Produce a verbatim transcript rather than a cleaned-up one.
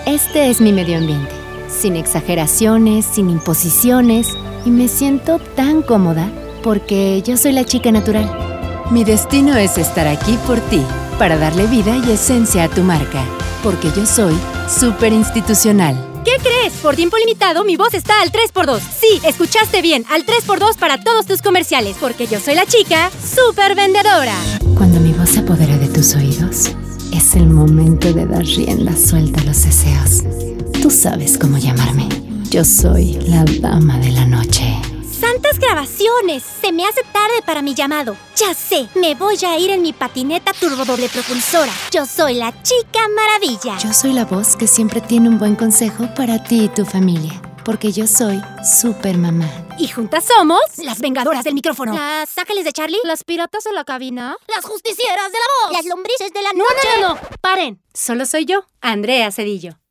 Este es mi medio ambiente, sin exageraciones, sin imposiciones, y me siento tan cómoda porque yo soy la chica natural. Mi destino es estar aquí por ti, para darle vida y esencia a tu marca, porque yo soy súper institucional. ¿Qué crees? Por tiempo limitado, mi voz está al tres por dos. Sí, escuchaste bien, al tres por dos para todos tus comerciales, porque yo soy la chica súper vendedora. Cuando mi voz se apodera de tus oídos, es el momento de dar rienda suelta a los deseos. Tú sabes cómo llamarme. Yo soy la dama de la noche. ¡Santas grabaciones! Se me hace tarde para mi llamado. Ya sé, me voy a ir en mi patineta turbodoble propulsora. Yo soy la chica maravilla. Yo soy la voz que siempre tiene un buen consejo para ti y tu familia, porque yo soy super mamá. Y juntas somos las vengadoras del micrófono. Las ángeles de Charlie. Las piratas de la cabina. Las justicieras de la voz. Las lombrices de la noche. No, no, no, no. Paren. Solo soy yo, Andrea Cedillo.